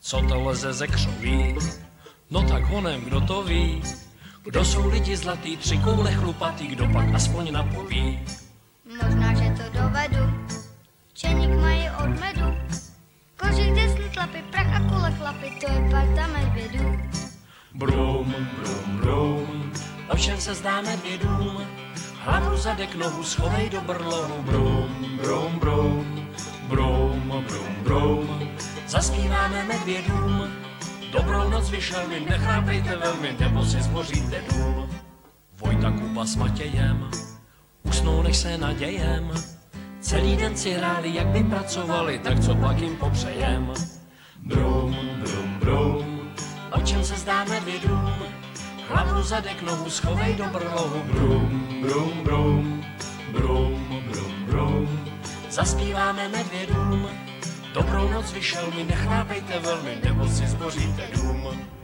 co to leze ze křoví. No tak honem, kdo to ví, kdo jsou lidi zlatý, 3 koule chlupatý, kdo pak aspoň napoví. Možná, že to dovedu, čeník mají od medu, kožich desný tlapy, prach a kule chlapy, to je parta medvědů. Brum, brum, brum, o čem se zdá medvědům, hlavu, zadek, nohu, schovej do brlohu. Brum, brum, brum, brum, brum, brum, zaspíváme medvědům. Dobrou noc vyšel mi, nechrápejte velmi, nebo si zboříte dům. Vojta Kuba s Matějem usnou, než se nadějem. Celý den si hráli, jak by pracovali, tak co pak jim popřejem. Brum, brum, brum, o čem se zdá medvědům, hlavu, zadek, nohu, schovej do brlohu. Brum, brum, brum, brum, brum, brum, zaspíváme medvědům. Dobrou noc vyšel mi, nechrápejte velmi, nebo si zboříte dům.